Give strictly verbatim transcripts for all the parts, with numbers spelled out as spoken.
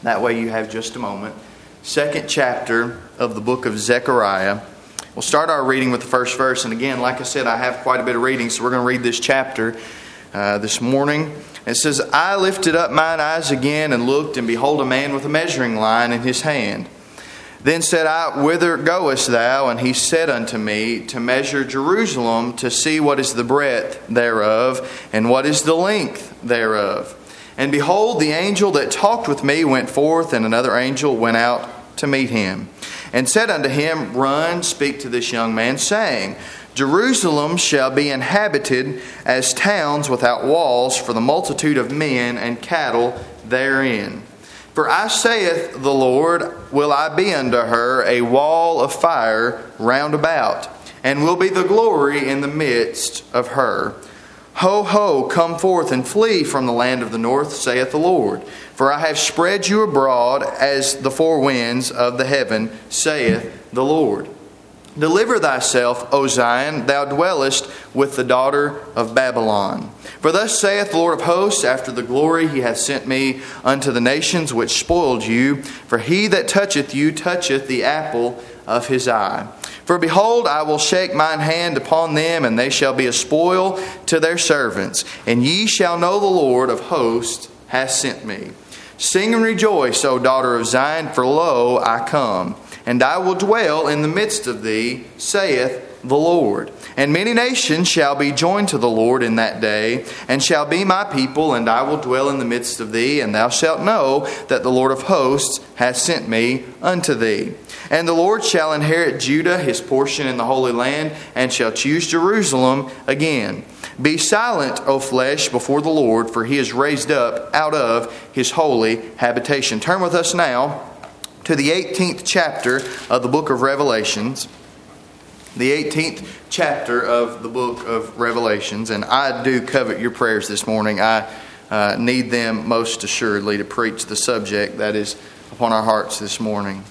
That way you have just a moment. Second chapter of the book of Zechariah. We'll start our reading with the first verse. And again, like I said, I have quite a bit of reading, so we're going to read this chapter uh, this morning. It says, I lifted up mine eyes again and looked, and behold, a man with a measuring line in his hand. Then said I, Whither goest thou? And he said unto me, To measure Jerusalem, to see what is the breadth thereof, and what is the length thereof. And behold, the angel that talked with me went forth, and another angel went out to meet him, and said unto him, Run, speak to this young man, saying, Jerusalem shall be inhabited as towns without walls for the multitude of men and cattle therein. For I saith the Lord, will I be unto her a wall of fire round about, and will be the glory in the midst of her. Ho, ho, come forth and flee from the land of the north, saith the Lord. For I have spread you abroad as the four winds of the heaven, saith the Lord. Deliver thyself, O Zion, thou dwellest with the daughter of Babylon. For thus saith the Lord of hosts, after the glory he hath sent me unto the nations which spoiled you. For he that toucheth you toucheth the apple of his eye. For behold, I will shake mine hand upon them, and they shall be a spoil to their servants. And ye shall know the Lord of hosts hath sent me. Sing and rejoice, O daughter of Zion, for lo, I come. And I will dwell in the midst of thee, saith the Lord. And many nations shall be joined to the Lord in that day, and shall be my people, and I will dwell in the midst of thee, and thou shalt know that the Lord of hosts hath sent me unto thee. And the Lord shall inherit Judah, his portion in the Holy Land, and shall choose Jerusalem again. Be silent, O flesh, before the Lord, for he is raised up out of his holy habitation. Turn with us now to the eighteenth chapter of the book of Revelations. The eighteenth chapter of the book of Revelations. And I do covet your prayers this morning. I uh, need them most assuredly to preach the subject that is upon our hearts this morning.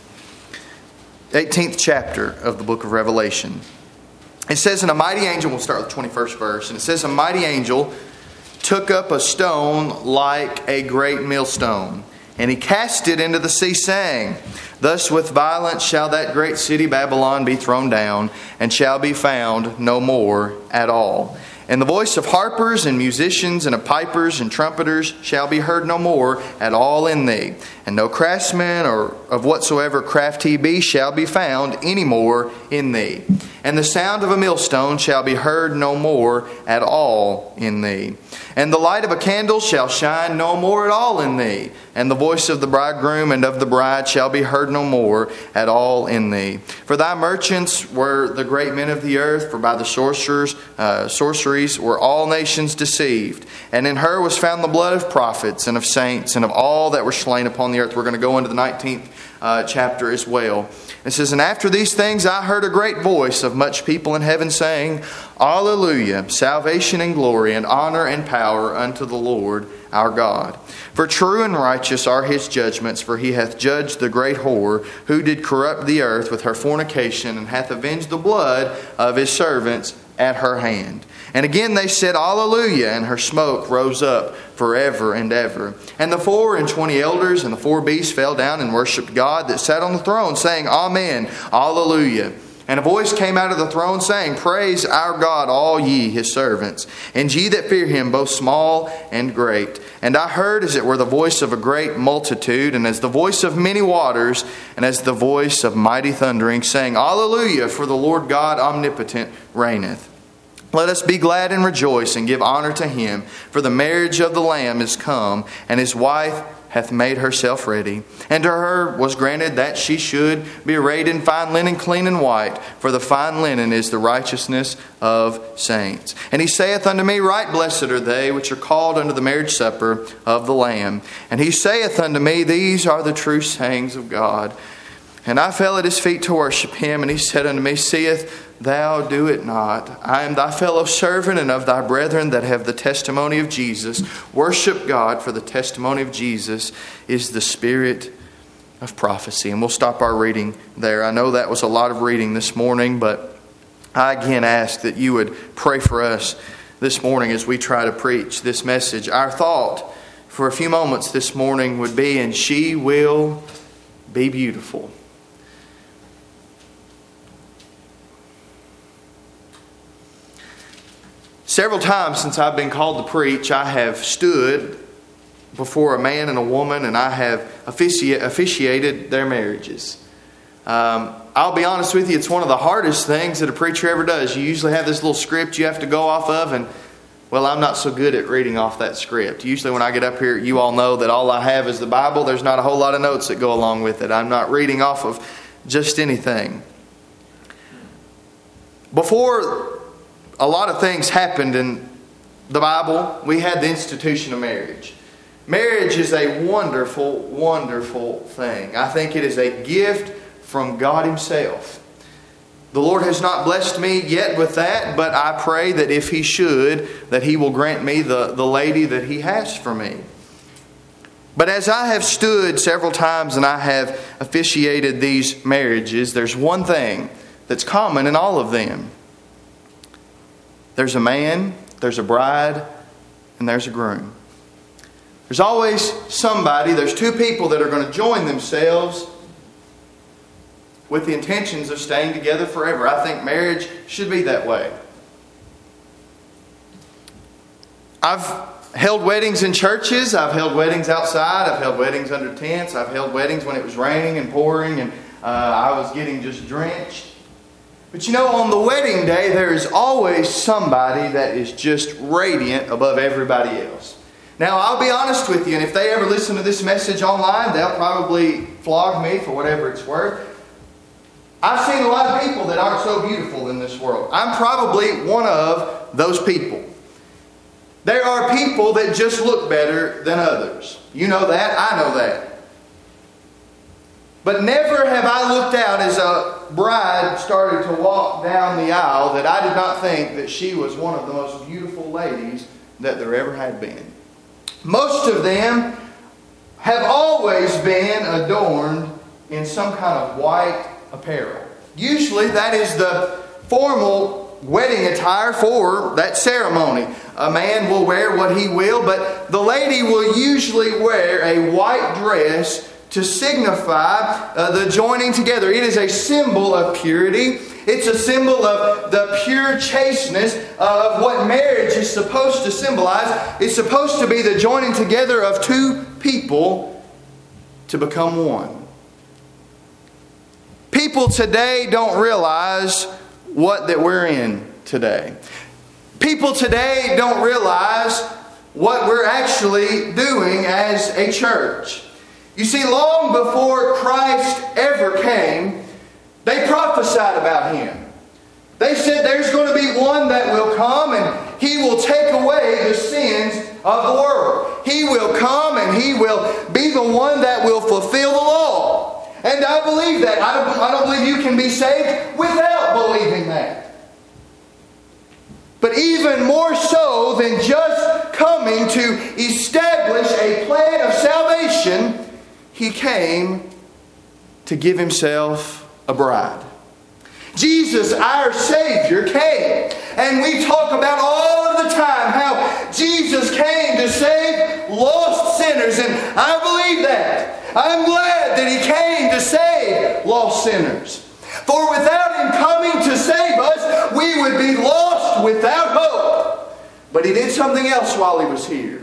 eighteenth chapter of the book of Revelation. It says, and a mighty angel, we'll start with the twenty-first verse, and it says, a mighty angel took up a stone like a great millstone, and he cast it into the sea, saying, Thus with violence shall that great city Babylon be thrown down, and shall be found no more at all. And the voice of harpers and musicians and of pipers and trumpeters shall be heard no more at all in thee. And no craftsman or of whatsoever craft he be shall be found any more in thee. And the sound of a millstone shall be heard no more at all in thee. And the light of a candle shall shine no more at all in thee. And the voice of the bridegroom and of the bride shall be heard no more at all in thee. For thy merchants were the great men of the earth, for by the sorcerers, uh, sorceries were all nations deceived. And in her was found the blood of prophets and of saints and of all that were slain upon the earth. We're going to go into the nineteenth uh, chapter as well. It says, and after these things I heard a great voice of much people in heaven saying, Alleluia, salvation and glory and honor and power unto the Lord our God. For true and righteous are his judgments, for he hath judged the great whore, who did corrupt the earth with her fornication, and hath avenged the blood of his servants at her hand. And again they said, Alleluia, and her smoke rose up forever and ever. And the four and twenty elders and the four beasts fell down and worshipped God that sat on the throne, saying, Amen, Alleluia. And a voice came out of the throne saying, Praise our God, all ye his servants, and ye that fear him, both small and great. And I heard as it were the voice of a great multitude, and as the voice of many waters, and as the voice of mighty thundering, saying, Alleluia, for the Lord God omnipotent reigneth. Let us be glad and rejoice and give honor to him, for the marriage of the Lamb is come, and his wife hath made herself ready. And to her was granted that she should be arrayed in fine linen, clean and white, for the fine linen is the righteousness of saints. And he saith unto me, Right blessed are they which are called unto the marriage supper of the Lamb. And he saith unto me, These are the true sayings of God. And I fell at his feet to worship him, and he said unto me, Seest thou do it not? I am thy fellow servant and of thy brethren that have the testimony of Jesus. Worship God, for the testimony of Jesus is the spirit of prophecy. And we'll stop our reading there. I know that was a lot of reading this morning, but I again ask that you would pray for us this morning as we try to preach this message. Our thought for a few moments this morning would be, and she will be beautiful. Several times since I've been called to preach, I have stood before a man and a woman, and I have offici- officiated their marriages. Um, I'll be honest with you, it's one of the hardest things that a preacher ever does. You usually have this little script you have to go off of, and well, I'm not so good at reading off that script. Usually when I get up here, you all know that all I have is the Bible. There's not a whole lot of notes that go along with it. I'm not reading off of just anything. Before a lot of things happened in the Bible, we had the institution of marriage. Marriage is a wonderful, wonderful thing. I think it is a gift from God Himself. The Lord has not blessed me yet with that, but I pray that if He should, that He will grant me the, the lady that He has for me. But as I have stood several times and I have officiated these marriages, there's one thing that's common in all of them. There's a man, there's a bride, and there's a groom. There's always somebody, there's two people that are going to join themselves with the intentions of staying together forever. I think marriage should be that way. I've held weddings in churches. I've held weddings outside. I've held weddings under tents. I've held weddings when it was raining and pouring and uh, I was getting just drenched. But you know, on the wedding day, there is always somebody that is just radiant above everybody else. Now, I'll be honest with you, and if they ever listen to this message online, they'll probably flog me for whatever it's worth. I've seen a lot of people that aren't so beautiful in this world. I'm probably one of those people. There are people that just look better than others. You know that. I know that. But never have I looked out as a bride started to walk down the aisle that I did not think that she was one of the most beautiful ladies that there ever had been. Most of them have always been adorned in some kind of white apparel. Usually that is the formal wedding attire for that ceremony. A man will wear what he will, but the lady will usually wear a white dress to signify uh, the joining together. It is a symbol of purity. It's a symbol of the pure chasteness of what marriage is supposed to symbolize. It's supposed to be the joining together of two people to become one. People today don't realize what that we're in today. People today don't realize what we're actually doing as a church. You see, long before Christ ever came, they prophesied about Him. They said there's going to be one that will come and He will take away the sins of the world. He will come and He will be the one that will fulfill the law. And I believe that. I don't, I don't believe you can be saved without believing that. But even more so than just coming to establish a plan of salvation, He came to give Himself a bride. Jesus, our Savior, came. And we talk about all of the time how Jesus came to save lost sinners. And I believe that. I'm glad that He came to save lost sinners. For without Him coming to save us, we would be lost without hope. But He did something else while He was here.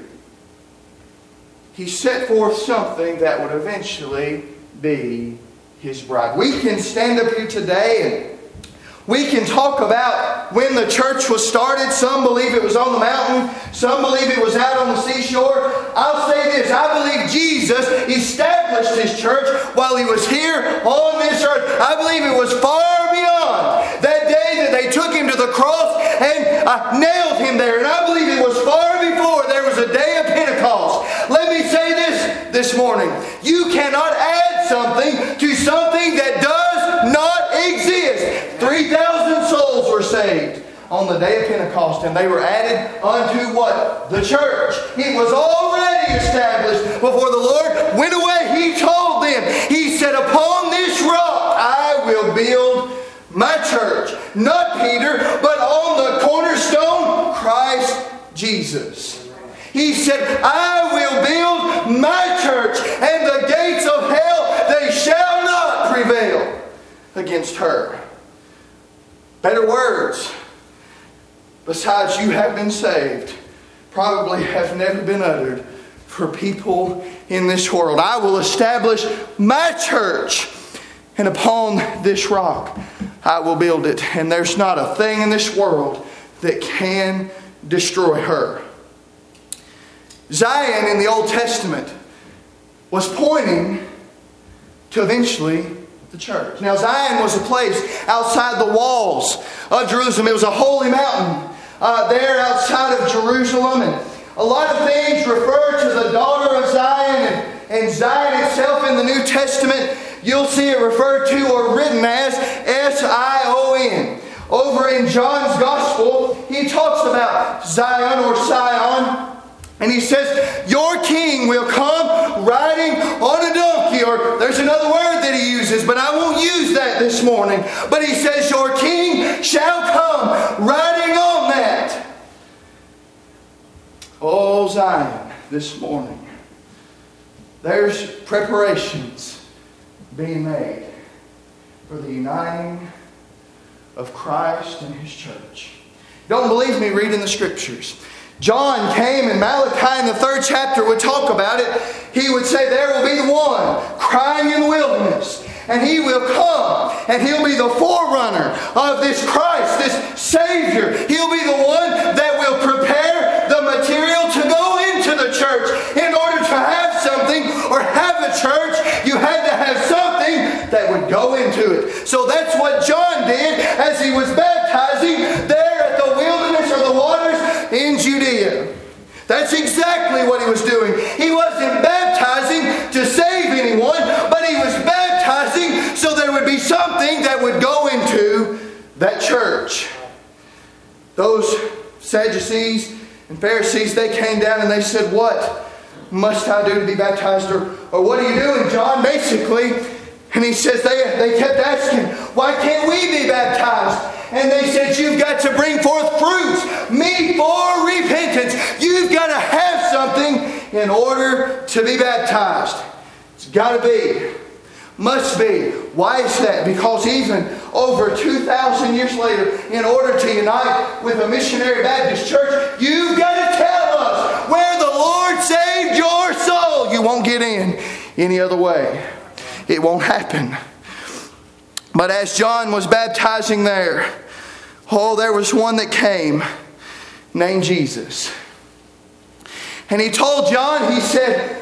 He set forth something that would eventually be His bride. We can stand up here today and we can talk about when the church was started. Some believe it was on the mountain. Some believe it was out on the seashore. I'll say this. I believe Jesus established His church while He was here on this earth. I believe it was far beyond that day that they took Him to the cross and uh, nailed Him there. And I believe it was far before there was a day of Pentecost. Let me say this this morning. You cannot add something to something that does not exist. three thousand souls were saved on the day of Pentecost, and they were added unto what? The church. It was already established before the Lord went away. He told them, He said, upon this rock I will build my church. Not Peter, but on the cornerstone, Christ Jesus. He said, I will build my church, and the gates of hell, they shall not prevail against her. Better words, besides you have been saved, probably have never been uttered for people in this world. I will establish my church, and upon this rock I will build it. And there's not a thing in this world that can destroy her. Zion in the Old Testament was pointing to eventually the church. Now Zion was a place outside the walls of Jerusalem. It was a holy mountain uh, there outside of Jerusalem. And a lot of things refer to the daughter of Zion, and, and Zion itself in the New Testament, you'll see it referred to or written as S I O N. Over in John's Gospel, he talks about Zion or Sion, and he says, your king will come riding on a donkey. Or there's another word that he uses, but I won't use that this morning. But he says, your king shall come riding on that. Oh, Zion, this morning, there's preparations being made for the uniting of Christ and His church. Don't believe me? Read in the Scriptures. John came, and Malachi in the third chapter would talk about it. He would say there will be the one crying in the wilderness, and He will come, and He'll be the forerunner of this Christ, this Savior. He'll be the one that will prepare the material to go into the church. In order to have something or have a church, you had to have something that would go into it. So that's what John did as he was baptizing there at the wilderness or the waters in Judea. That's exactly what he was doing. He wasn't baptizing to save anyone, but he was baptizing so there would be something that would go into that church. Those Sadducees and Pharisees, they came down and they said, what must I do to be baptized? Or, or what are you doing, John? Basically, and he says, they, they kept asking, why can't we be baptized? And they said, you've got to bring forth fruits, meet for repentance. You've got to have something in order to be baptized. It's got to be. Must be. Why is that? Because even over two thousand years later, in order to unite with a missionary Baptist church, you've got to tell us where the Lord saved your soul. You won't get in any other way. It won't happen. But as John was baptizing there, oh, there was one that came named Jesus. And he told John, he said,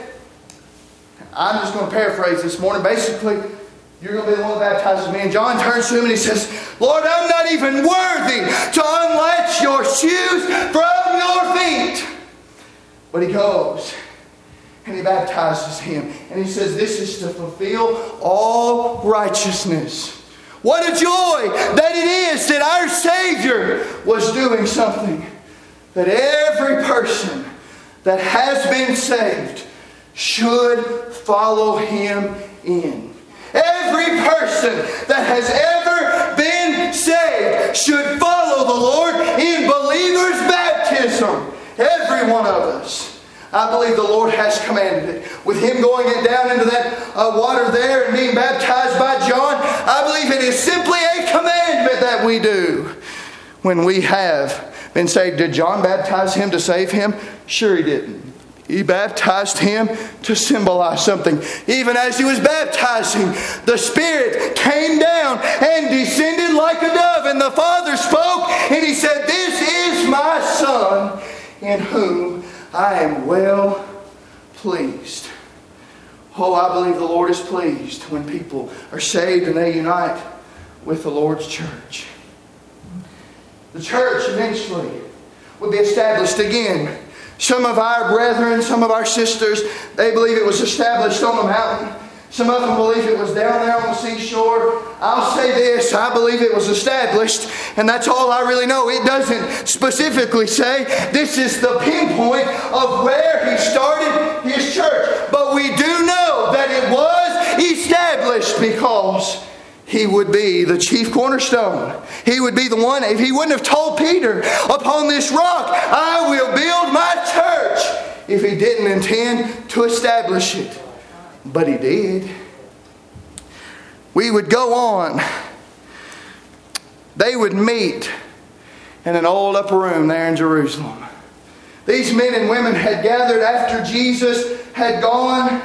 I'm just going to paraphrase this morning. Basically, you're going to be the one that baptizes me. And John turns to him and he says, Lord, I'm not even worthy to unlatch your shoes from your feet. But he goes and he baptizes him. And he says, this is to fulfill all righteousness. What a joy that it is that our Savior was doing something that every person that has been saved should follow Him in. Every person that has ever been saved should follow the Lord in believer's baptism. Every one of us. I believe the Lord has commanded it. With Him going down into that uh, water there and being baptized by John, I believe it is simply a commandment that we do when we have been saved. Did John baptize him to save him? Sure he didn't. He baptized him to symbolize something. Even as he was baptizing, the Spirit came down and descended like a dove. And the Father spoke and He said, this is my Son in whom I am well pleased. Oh, I believe the Lord is pleased when people are saved and they unite with the Lord's church. The church eventually will be established again. Some of our brethren, some of our sisters, they believe it was established on the mountain. Some of them believe it was down there on the seashore. I'll say this, I believe it was established, and that's all I really know. It doesn't specifically say this is the pinpoint of where He started His church. But we do know that it was established because He would be the chief cornerstone. He would be the one. If He wouldn't have told Peter, upon this rock I will build my church, if He didn't intend to establish it. But He did. We would go on. They would meet in an old upper room there in Jerusalem. These men and women had gathered after Jesus had gone.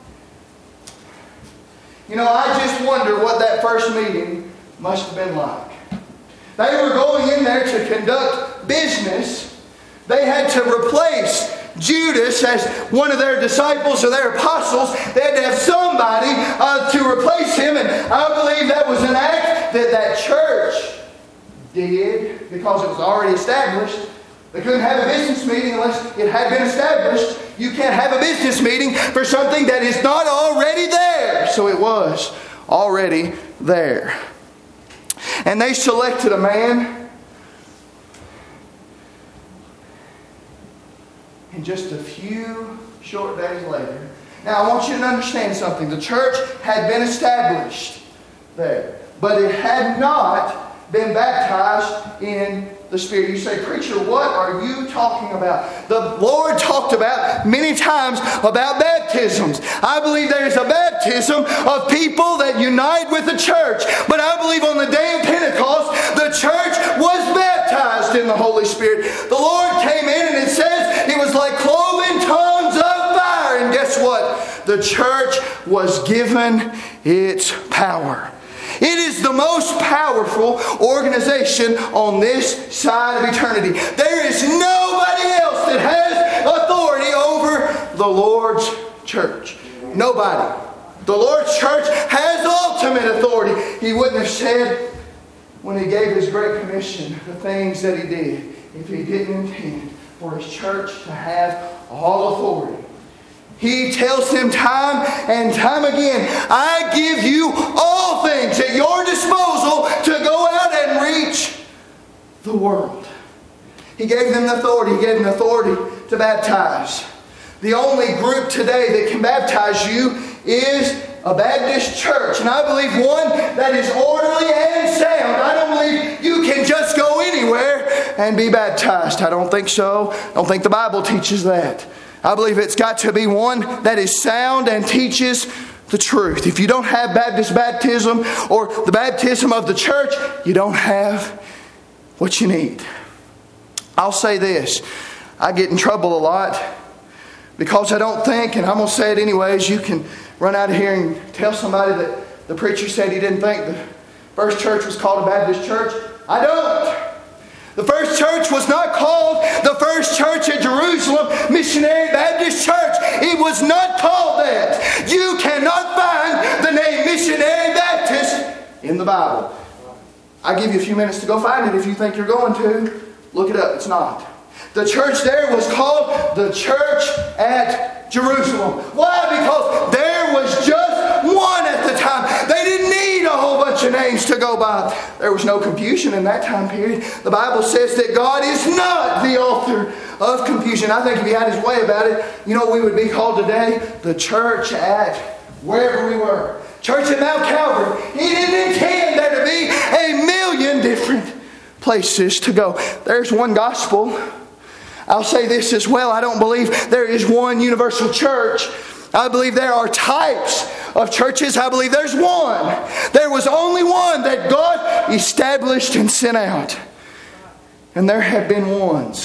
You know, I just wonder what that first meeting must have been like. They were going in there to conduct business. They had to replace Judas as one of their disciples or their apostles. They had to have somebody uh, to replace him. And I believe that was an act that that church did because it was already established. They couldn't have a business meeting unless it had been established. You can't have a business meeting for something that is not already there. So it was already there. And they selected a man. And just a few short days later. Now I want you to understand something. The church had been established there. But it had not been baptized in the Spirit. You say, preacher, what are you talking about? The Lord talked about many times about baptisms. I believe there is a baptism of people that unite with the church. But I believe on the day of Pentecost, the church was baptized in the Holy Spirit. The Lord came in and it says it was like cloven tongues of fire. And guess what? The church was given its power. It is the most powerful organization on this side of eternity. There is nobody else that has authority over the Lord's church. Nobody. The Lord's church has ultimate authority. He wouldn't have said when He gave His Great Commission the things that He did if He didn't intend for His church to have all authority. He tells them time and time again, I give you all things at your disposal to go out and reach the world. He gave them the authority. He gave them the authority to baptize. The only group today that can baptize you is a Baptist church. And I believe one that is orderly and sound. I don't believe you can just go anywhere and be baptized. I don't think so. I don't think the Bible teaches that. I believe it's got to be one that is sound and teaches the truth. If you don't have Baptist baptism or the baptism of the church, you don't have what you need. I'll say this. I get in trouble a lot because I don't think, and I'm going to say it anyways, you can run out of here and tell somebody that the preacher said he didn't think the first church was called a Baptist church. I don't. The first church was not called the first church at Jerusalem Missionary Baptist Church. It was not called that. You cannot find the name Missionary Baptist in the Bible. I give you a few minutes to go find it if you think you're going to. Look it up. It's not. The church there was called the church at Jerusalem. Why? Because there was just one at the time. They didn't need a whole bunch of names to go by. There was no confusion in that time period. The Bible says that God is not the author of confusion. I think if He had His way about it, you know what we would be called today? The church at wherever we were. Church at Mount Calvary. He didn't intend there to be a million different places to go. There's one gospel. I'll say this as well. I don't believe there is one universal church. I believe there are types of churches. I believe there's one. There was only one that God established and sent out. And there have been ones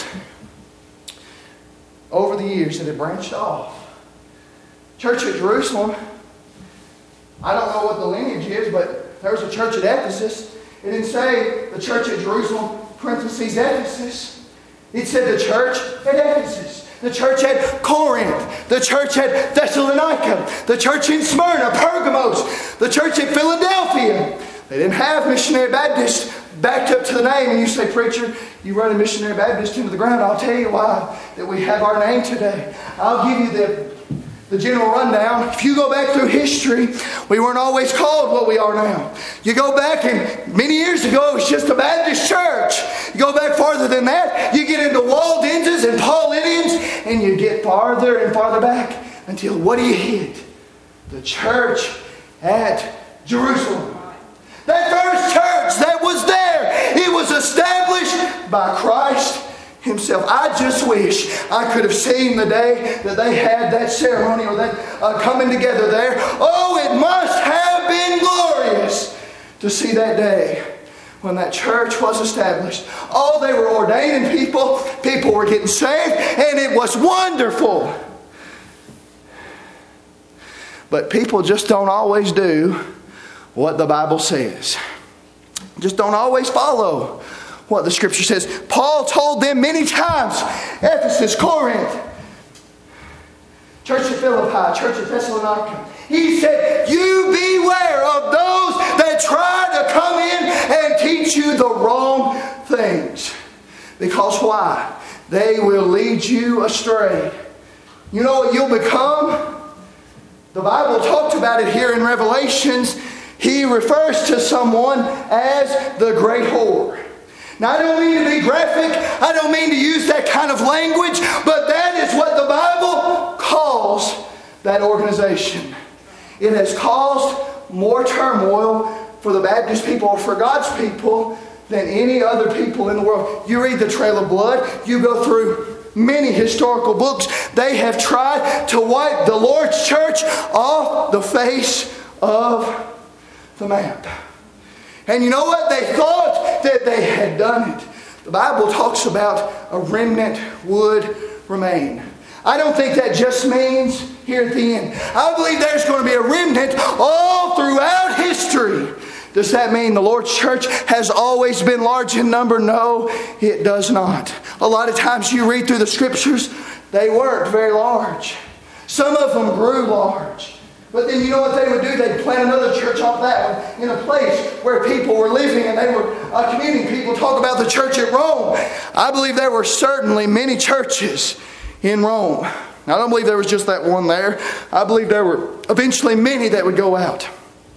over the years that have branched off. Church at Jerusalem, I don't know what the lineage is, but there was a church at Ephesus. It didn't say the church at Jerusalem, parentheses, Ephesus. It said the church at Ephesus, the church at Corinth, the church at Thessalonica, the church in Smyrna, Pergamos, the church at Philadelphia. They didn't have Missionary Baptist backed up to the name. And you say, preacher, you run a Missionary Baptist into the ground. I'll tell you why that we have our name today. I'll give you the The general rundown. If you go back through history, we weren't always called what we are now. You go back, and many years ago, it was just a Baptist church. You go back farther than that, you get into Waldenses and Paulinians, and you get farther and farther back until what do you hit? The church at Jerusalem. That first church that was there, it was established by Christ himself. I just wish I could have seen the day that they had that ceremony or that uh, coming together there. Oh, it must have been glorious to see that day when that church was established. Oh, they were ordaining people. People were getting saved, and it was wonderful. But people just don't always do what the Bible says. Just don't always follow what the Scripture says. Paul told them many times, Ephesus, Corinth, Church of Philippi, Church of Thessalonica, he said, you beware of those that try to come in and teach you the wrong things. Because why? They will lead you astray. You know what you'll become? The Bible talked about it here in Revelations. He refers to someone as the great whore. Now, I don't mean to be graphic. I don't mean to use that kind of language. But that is what the Bible calls that organization. It has caused more turmoil for the Baptist people or for God's people than any other people in the world. You read the Trail of Blood. You go through many historical books. They have tried to wipe the Lord's church off the face of the map. And you know what? They thought that they had done it. The Bible talks about a remnant would remain. I don't think that just means here at the end. I believe there's going to be a remnant all throughout history. Does that mean the Lord's church has always been large in number? No, it does not. A lot of times you read through the Scriptures, they weren't very large. Some of them grew large. But then you know what they would do? They'd plant another church off that one in a place where people were living and they were uh, communing. People talk about the church at Rome. I believe there were certainly many churches in Rome. Now, I don't believe there was just that one there. I believe there were eventually many that would go out.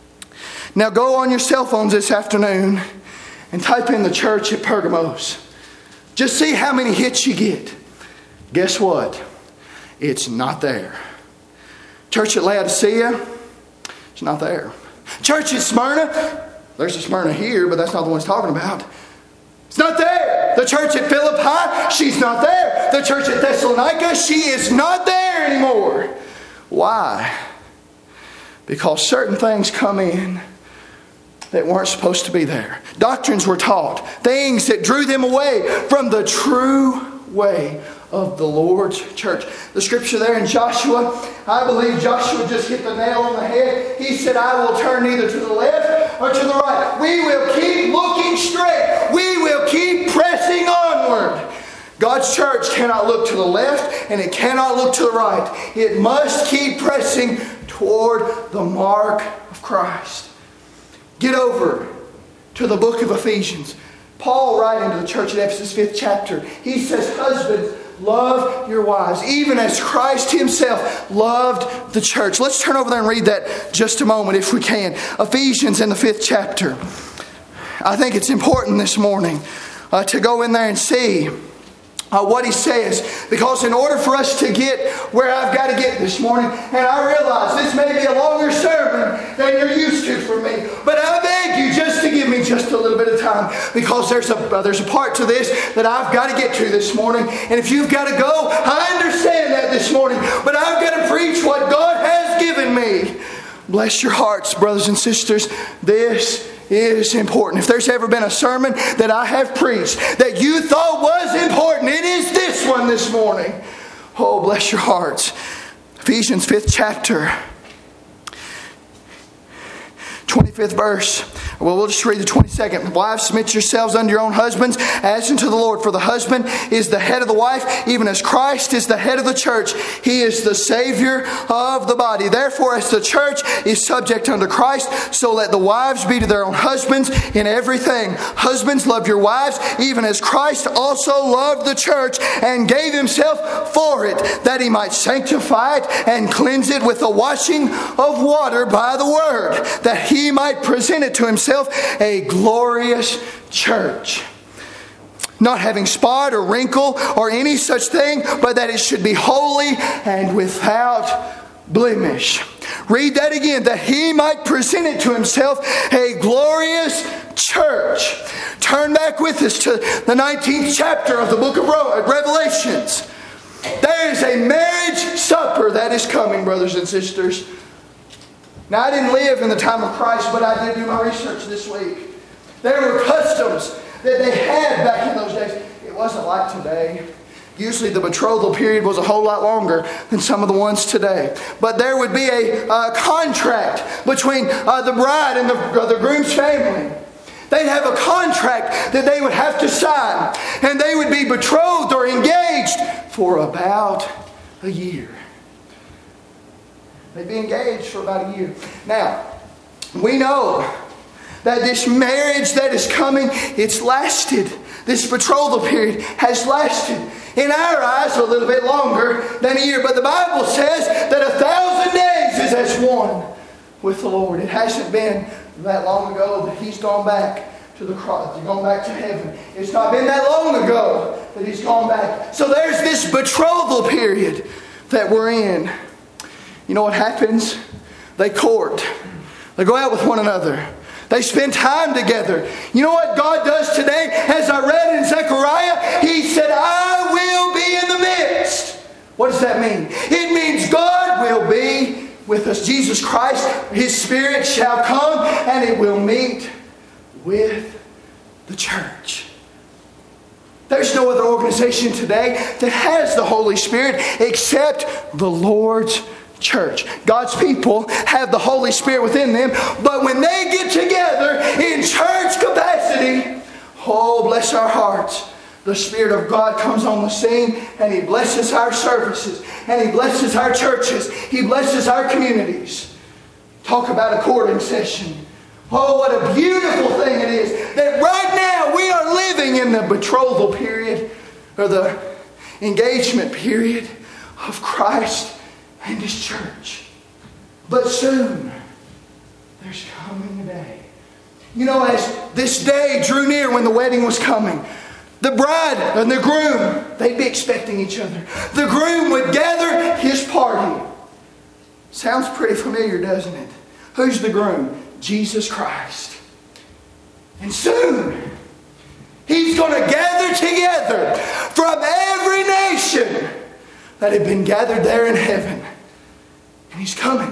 Now go on your cell phones this afternoon and type in the church at Pergamos. Just see how many hits you get. Guess what? It's not there. Church at Laodicea, it's not there. Church at Smyrna, there's a Smyrna here, but that's not the one he's talking about. It's not there. The church at Philippi, she's not there. The church at Thessalonica, she is not there anymore. Why? Because certain things come in that weren't supposed to be there. Doctrines were taught. Things that drew them away from the true way of the Lord's church. The scripture there in Joshua, I believe Joshua just hit the nail on the head. He said, I will turn neither to the left or to the right. We will keep looking straight. We will keep pressing onward. God's church cannot look to the left and it cannot look to the right. It must keep pressing toward the mark of Christ. Get over to the book of Ephesians. Paul, writing to the church at Ephesus, fifth chapter, he says, husbands, love your wives, even as Christ himself loved the church. Let's turn over there and read that just a moment if we can. Ephesians in the fifth chapter. I think it's important this morning uh, to go in there and see Uh, what he says, because in order for us to get where I've got to get this morning, and I realize this may be a longer sermon than you're used to for me, but I beg you just to give me just a little bit of time, because there's a uh, there's a part to this that I've got to get to this morning, and if you've got to go, I understand that this morning, but I've got to preach what God has given me. Bless your hearts, brothers and sisters. This is important. If there's ever been a sermon that I have preached that you thought was important, it is this one this morning. Oh, bless your hearts. Ephesians fifth chapter, twenty-fifth verse. Well, we'll just read the twenty-second. Wives, submit yourselves unto your own husbands as unto the Lord. For the husband is the head of the wife, even as Christ is the head of the church. He is the Savior of the body. Therefore, as the church is subject unto Christ, so let the wives be to their own husbands in everything. Husbands, love your wives, even as Christ also loved the church and gave himself for it, that he might sanctify it and cleanse it with the washing of water by the word, that he might present it to himself a glorious church, not having spot or wrinkle or any such thing, but that it should be holy and without blemish. Read that again. That he might present it to himself a glorious church. Turn back with us to the nineteenth chapter of the book of Revelations. There is a marriage supper that is coming, brothers and sisters. Now, I didn't live in the time of Christ, but I did do my research this week. There were customs that they had back in those days. It wasn't like today. Usually the betrothal period was a whole lot longer than some of the ones today. But there would be a uh, contract between uh, the bride and the, uh, the groom's family. They'd have a contract that they would have to sign. And they would be betrothed or engaged for about a year. They'd be engaged for about a year. Now, we know that this marriage that is coming, it's lasted. This betrothal period has lasted, in our eyes, a little bit longer than a year. But the Bible says that a thousand days is as one with the Lord. It hasn't been that long ago that He's gone back to the cross. He's gone back to heaven. It's not been that long ago that He's gone back. So there's this betrothal period that we're in. You know what happens? They court. They go out with one another. They spend time together. You know what God does today? As I read in Zechariah, He said, I will be in the midst. What does that mean? It means God will be with us. Jesus Christ, His Spirit shall come and it will meet with the church. There's no other organization today that has the Holy Spirit except the Lord's church. God's people have the Holy Spirit within them, but when they get together in church capacity, oh, bless our hearts, the Spirit of God comes on the scene and He blesses our services and He blesses our churches. He blesses our communities. Talk about a courting session. Oh, what a beautiful thing it is that right now we are living in the betrothal period or the engagement period of Christ and His church. But soon, there's coming a day. You know, as this day drew near when the wedding was coming, the bride and the groom, they'd be expecting each other. The groom would gather his party. Sounds pretty familiar, doesn't it? Who's the groom? Jesus Christ. And soon, He's going to gather together from every nation that had been gathered there in heaven. And He's coming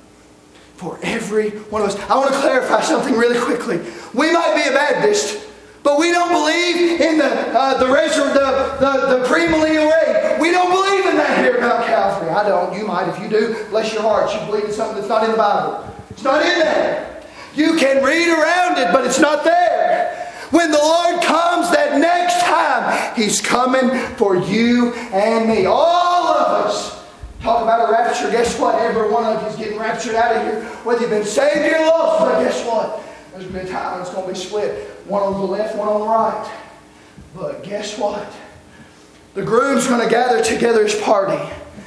for every one of us. I want to clarify something really quickly. We might be a Baptist, but we don't believe in the uh, the, resur- the, the, the premillennial reign. We don't believe in that here about Calvary. I don't. You might. If you do, bless your heart. You believe in something that's not in the Bible. It's not in there. You can read around it, but it's not there. When the Lord comes that next time, He's coming for you and me. All of us. Talk about a rapture. Guess what? Every one of you is getting raptured out of here. Whether you've been saved or lost, but guess what? There's going to be a time when it's going to be split. One on the left, one on the right. But guess what? The groom's going to gather together his party.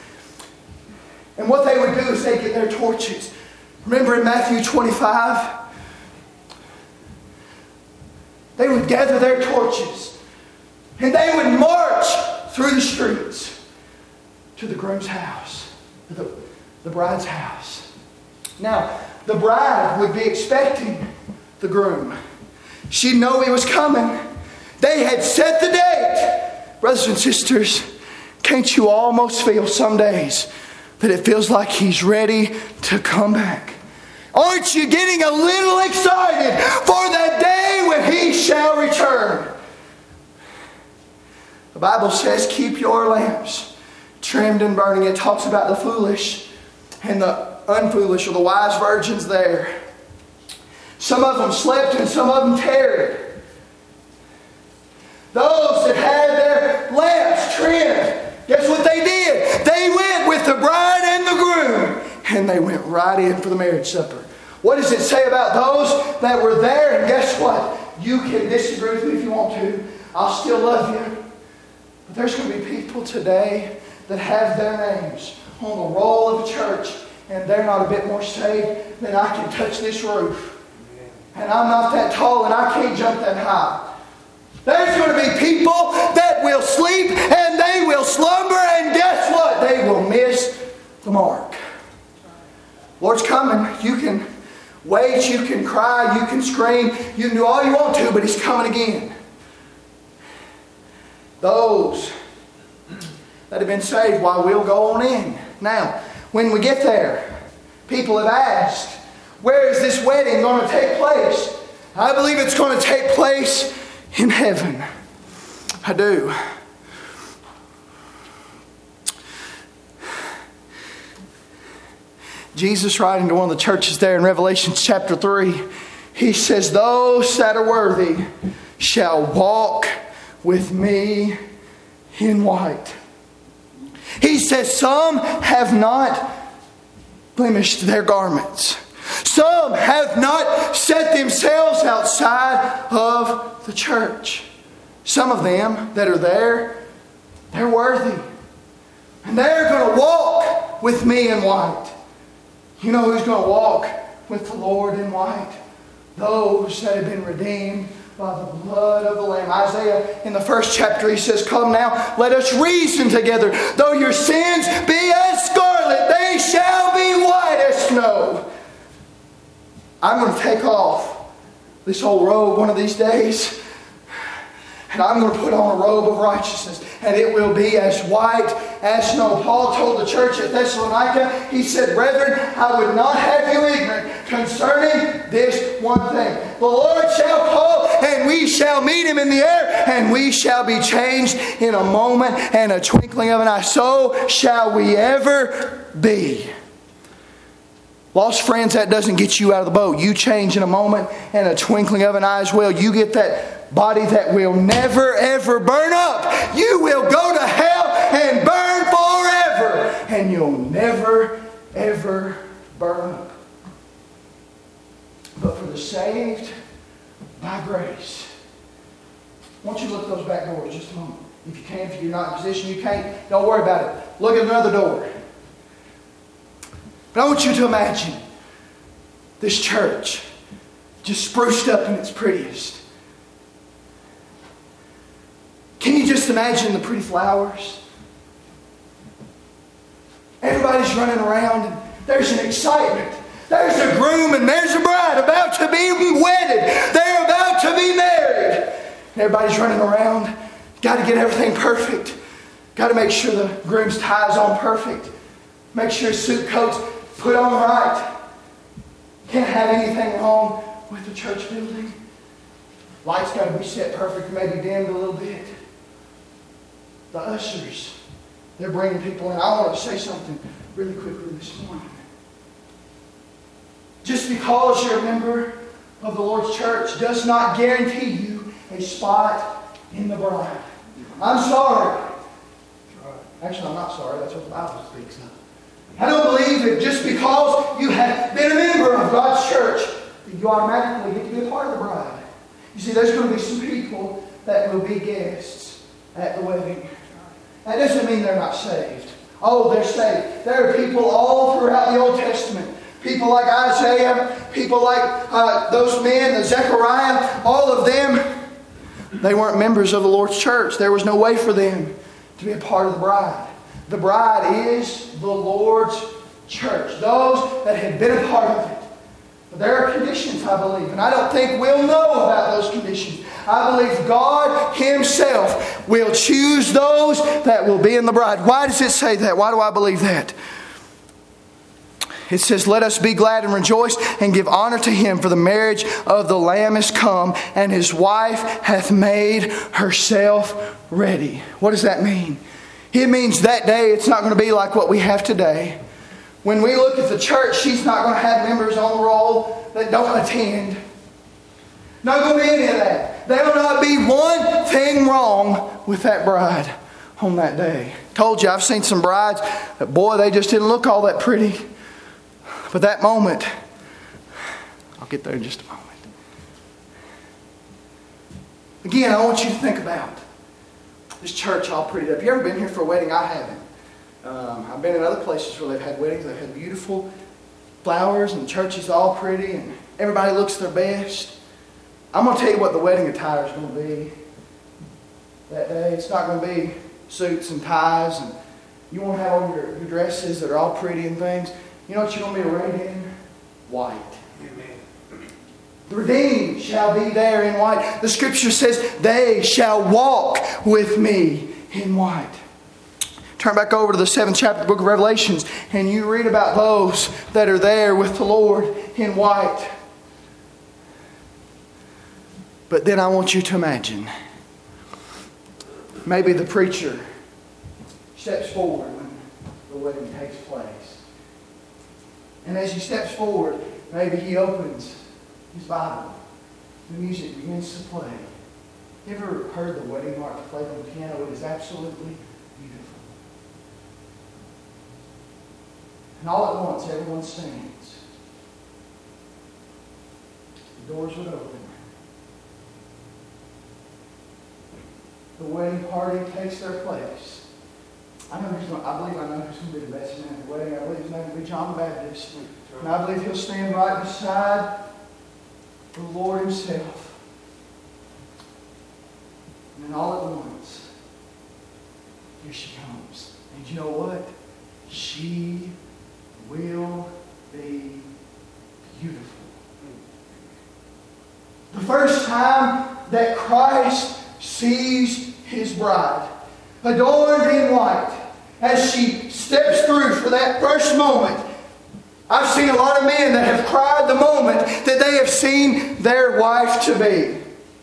And what they would do is they get their torches. Remember in Matthew twenty-five? They would gather their torches. And they would march through the streets to the groom's house. To the, the bride's house. Now, the bride would be expecting the groom. She'd know he was coming. They had set the date. Brothers and sisters, can't you almost feel some days that it feels like He's ready to come back? Aren't you getting a little excited for that day when He shall return? The Bible says, keep your lamps trimmed and burning. It talks about the foolish and the unfoolish, or the wise virgins there. Some of them slept and some of them tarried. Those that had their lamps trimmed, guess what they did? They went with the bride and the groom, and they went right in for the marriage supper. What does it say about those that were there? And guess what? You can disagree with me if you want to. I'll still love you. But there's going to be people today that have their names on the roll of a church, and they're not a bit more saved than I can touch this roof. And I'm not that tall and I can't jump that high. There's going to be people that will sleep and they will slumber, and guess what? They will miss the mark. Lord's coming. You can wait, you can cry, you can scream, you can do all you want to, but He's coming again. Those that have been saved, why, we'll go on in. Now, when we get there, people have asked, where is this wedding going to take place? I believe it's going to take place in heaven. I do. Jesus, writing to one of the churches there in Revelation chapter three, He says, those that are worthy shall walk with me in white. He says, some have not blemished their garments. Some have not set themselves outside of the church. Some of them that are there, they're worthy. And they're going to walk with me in white. You know who's going to walk with the Lord in white? Those that have been redeemed by the blood of the Lamb. Isaiah in the first chapter, he says, come now, let us reason together. Though your sins be as scarlet, they shall be white as snow. I'm going to take off this old robe one of these days, and I'm going to put on a robe of righteousness, and it will be as white as snow. Paul told the church at Thessalonica, he said, brethren, I would not have you ignorant concerning this one thing. The Lord shall call, and we shall meet Him in the air, and we shall be changed in a moment and a twinkling of an eye. So shall we ever be. Lost friends, that doesn't get you out of the boat. You change in a moment and a twinkling of an eye as well. You get that body that will never ever burn up. You will go to hell and burn forever. And you'll never ever burn up. But for the saved by grace. I want you to look at those back doors just a moment. If you can, if you're not in position, you can't, don't worry about it. Look at another door. But I want you to imagine this church just spruced up in its prettiest. Can you just imagine the pretty flowers? Everybody's running around and there's an excitement. There's a groom and there's a bride about to be wedded. They're about to be married. And everybody's running around. Got to get everything perfect. Got to make sure the groom's tie's on perfect. Make sure his suit coat's put on right. Can't have anything wrong with the church building. Lights got to be set perfect, maybe dimmed a little bit. The ushers, they're bringing people in. I want to say something really quickly this morning. Just because you're a member of the Lord's church does not guarantee you a spot in the bride. I'm sorry. Actually, I'm not sorry. That's what the Bible speaks of. I don't believe that just because you have been a member of God's church, that you automatically get to be a part of the bride. You see, there's going to be some people that will be guests at the wedding. That doesn't mean they're not saved. Oh, they're saved. There are people all throughout the Old Testament. People like Isaiah, people like uh, those men, the Zechariah, all of them, they weren't members of the Lord's church. There was no way for them to be a part of the bride. The bride is the Lord's church. Those that have been a part of it. But there are conditions, I believe. And I don't think we'll know about those conditions. I believe God Himself will choose those that will be in the bride. Why does it say that? Why do I believe that? It says, let us be glad and rejoice and give honor to Him, for the marriage of the Lamb is come, and His wife hath made herself ready. What does that mean? It means that day it's not going to be like what we have today. When we look at the church, she's not going to have members on the roll that don't attend. Not going to be any of that. There will not be one thing wrong with that bride on that day. Told you, I've seen some brides that, boy, they just didn't look all that pretty. But that moment, I'll get there in just a moment. Again, I want you to think about this church all prettied up. You ever been here for a wedding? I haven't. Um, I've been in other places where they've had weddings. They've had beautiful flowers and the church is all pretty and everybody looks their best. I'm going to tell you what the wedding attire is going to be that day. It's not going to be suits and ties, and you won't have on your, your dresses that are all pretty and things. You know what you're going to be arrayed in? White. The redeemed shall be there in white. The Scripture says, they shall walk with me in white. Turn back over to the seventh chapter of the book of Revelations, and you read about those that are there with the Lord in white. But then I want you to imagine, maybe the preacher steps forward when the wedding takes place. And as he steps forward, maybe he opens his Bible. The music begins to play. You ever heard the wedding march played on the piano? It is absolutely beautiful. And all at once, everyone stands. The doors would open. The wedding party takes their place. I know who's going, I believe I know who's going to be the best man at the wedding. I believe his name will be John the Baptist. And I believe he'll stand right beside the Lord Himself. And then all at once, here she comes. And you know what? She will be beautiful. The first time that Christ sees His bride, adorned in white, as she steps through for that first moment, I've seen a lot of men that have cried the moment that they have seen their wife to be.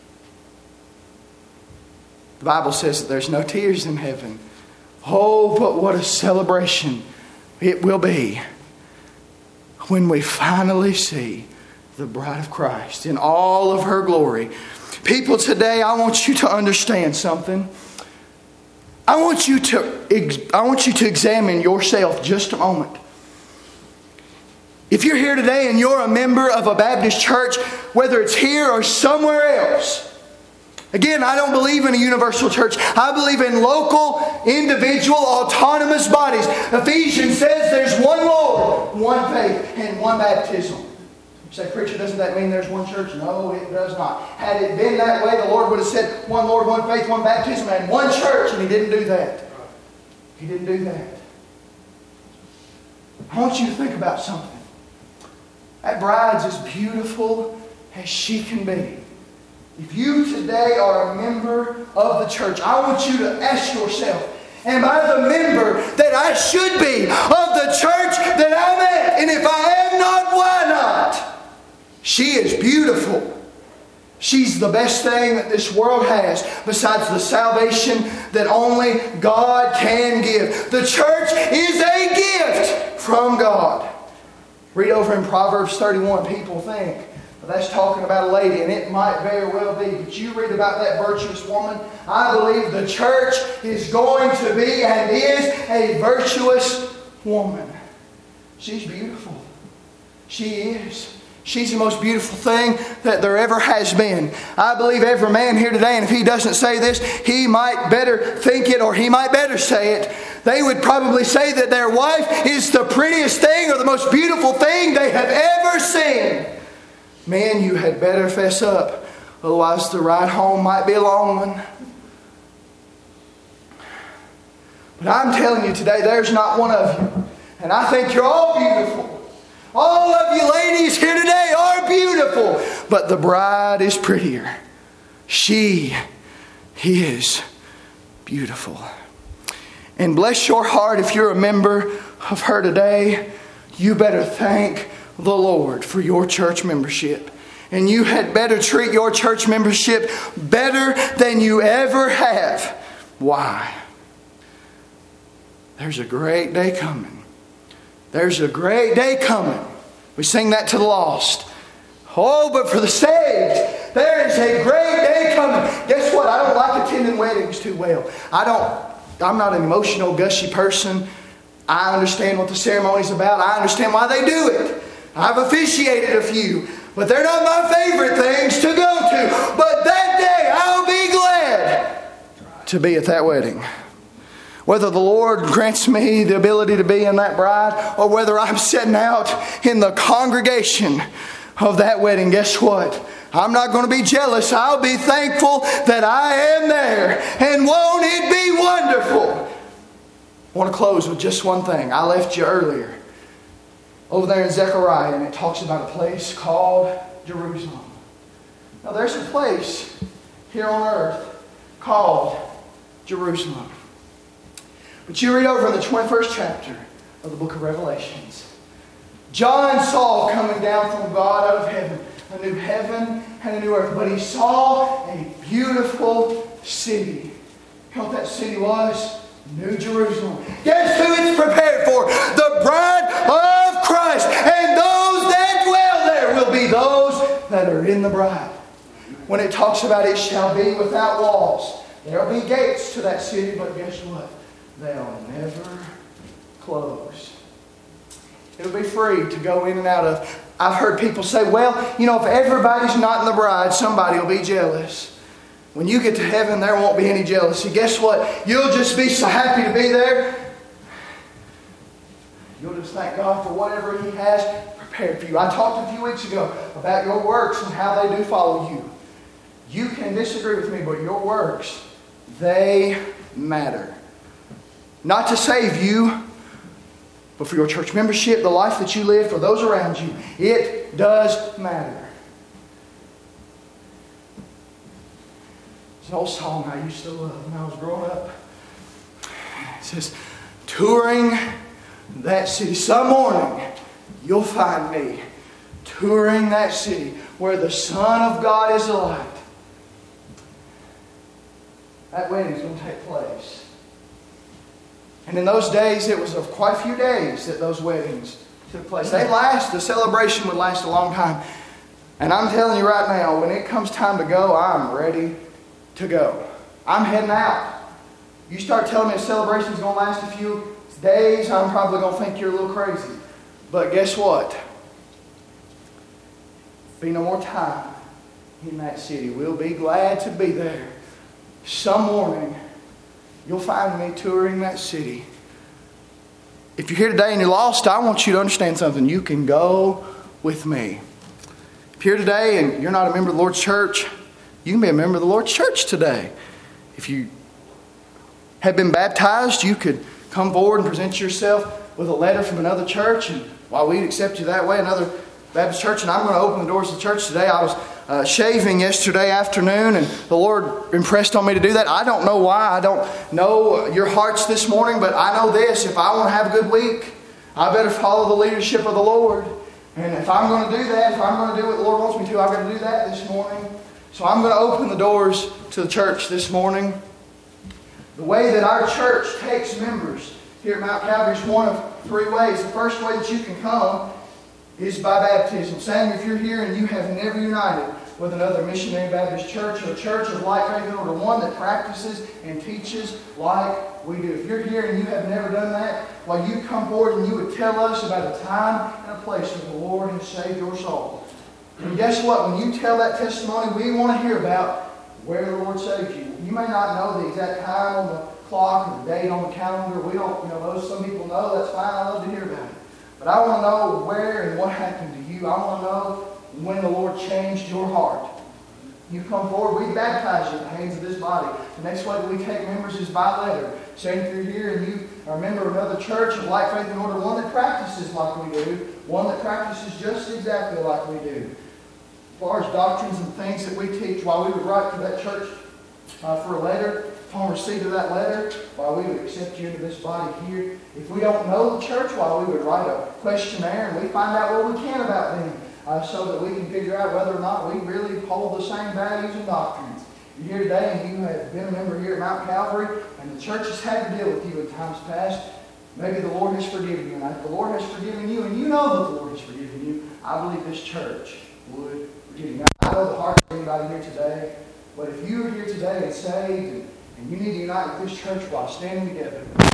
The Bible says that there's no tears in heaven. Oh, but what a celebration it will be when we finally see the bride of Christ in all of her glory. People, today I want you to understand something. I want you to, I want you to examine yourself just a moment. If you're here today and you're a member of a Baptist church, whether it's here or somewhere else, again, I don't believe in a universal church. I believe in local, individual, autonomous bodies. Ephesians says there's one Lord, one faith, and one baptism. You say, preacher, doesn't that mean there's one church? No, it does not. Had it been that way, the Lord would have said one Lord, one faith, one baptism, and one church, and He didn't do that. He didn't do that. I want you to think about something. That bride's as beautiful as she can be. If you today are a member of the church, I want you to ask yourself, am I the member that I should be of the church that I'm at? And if I am not, why not? She is beautiful. She's the best thing that this world has besides the salvation that only God can give. The church is a gift from God. Read over in Proverbs thirty-one. People think well, that's talking about a lady, and it might very well be. But you read about that virtuous woman. I believe the church is going to be and is a virtuous woman. She's beautiful. She is. She's the most beautiful thing that there ever has been. I believe every man here today, and if he doesn't say this, he might better think it or he might better say it. They would probably say that their wife is the prettiest thing or the most beautiful thing they have ever seen. Man, you had better fess up. Otherwise the ride home might be a long one. But I'm telling you today, there's not one of you. And I think you're all beautiful. All of you ladies here today are beautiful. But the bride is prettier. She is beautiful. And bless your heart if you're a member of her today. You better thank the Lord for your church membership. And you had better treat your church membership better than you ever have. Why? There's a great day coming. There's a great day coming. We sing that to the lost. Oh, but for the saved, there is a great day coming. Guess what? I don't like attending weddings too well. I don't, I'm not an emotional, gushy person. I understand what the ceremony's about. I understand why they do it. I've officiated a few. But they're not my favorite things to go to. But that day, I'll be glad to be at that wedding. Whether the Lord grants me the ability to be in that bride or whether I'm sitting out in the congregation of that wedding, guess what? I'm not going to be jealous. I'll be thankful that I am there. And won't it be wonderful? I want to close with just one thing. I left you earlier over there in Zechariah, and it talks about a place called Jerusalem. Now there's a place here on earth called Jerusalem. But you read over in the twenty-first chapter of the book of Revelations. John saw coming down from God out of heaven a new heaven and a new earth. But he saw a beautiful city. You know what that city was? New Jerusalem. Guess who it's prepared for? The bride of Christ. And those that dwell there will be those that are in the bride. When it talks about it shall be without walls. There will be gates to that city, but guess what? They'll never close. It'll be free to go in and out of. I've heard people say, well, you know, if everybody's not in the bride, somebody will be jealous. When you get to heaven, there won't be any jealousy. Guess what? You'll just be so happy to be there. You'll just thank God for whatever He has prepared for you. I talked a few weeks ago about your works and how they do follow you. You can disagree with me, but your works, they matter. Not to save you, but for your church membership, the life that you live, for those around you, it does matter. It's an old song I used to love when I was growing up. It says, touring that city. Some morning, you'll find me touring that city where the Son of God is the light. That wedding's going to take place. And in those days, it was of quite a few days that those weddings took place. They last, the celebration would last a long time. And I'm telling you right now, when it comes time to go, I'm ready to go. I'm heading out. You start telling me a celebration's going to last a few days, I'm probably going to think you're a little crazy. But guess what? Be no more time in that city. We'll be glad to be there. Some morning, you'll find me touring that city. If you're here today and you're lost, I want you to understand something. You can go with me. If you're here today and you're not a member of the Lord's church, you can be a member of the Lord's church today. If you have been baptized, you could come forward and present yourself with a letter from another church. And while we'd accept you that way, another Baptist church, and I'm going to open the doors of the church today. I was uh, shaving yesterday afternoon, and the Lord impressed on me to do that. I don't know why. I don't know your hearts this morning, but I know this. If I want to have a good week, I better follow the leadership of the Lord. And if I'm going to do that, if I'm going to do what the Lord wants me to, I've got to do that this morning. So I'm going to open the doors to the church this morning. The way that our church takes members here at Mount Calvary is one of three ways. The first way that you can come is by baptism. Sam, if you're here and you have never united with another missionary Baptist church or a church of like faith and order, one that practices and teaches like we do. If you're here and you have never done that, well, you come forward and you would tell us about a time and a place where the Lord has saved your soul. And guess what? When you tell that testimony, we want to hear about where the Lord saved you. You may not know the exact time on the clock or the date on the calendar. We don't, you know, those some people know. That's fine. I love to hear about it. But I want to know where and what happened to you. I want to know when the Lord changed your heart. You come forward, we baptize you in the hands of this body. The next way that we take members is by letter. So if you're here and you are a member of another church of like faith and order, one that practices like we do, one that practices just exactly like we do. As far as doctrines and things that we teach, while we would write to that church uh, for a letter, upon receipt of that letter, while we would accept you into this body here, if we don't know the church, while we would write a questionnaire and we find out what we can about them, uh, so that we can figure out whether or not we really hold the same values and doctrines. You're here today and you have been a member here at Mount Calvary, and the church has had to deal with you in times past. Maybe the Lord has forgiven you, and if the Lord has forgiven you, and you know that the Lord has forgiven you, I believe this church would forgive you. Now, I know the heart of anybody here today, but if you are here today and saved, and and you need to unite with this church while standing together,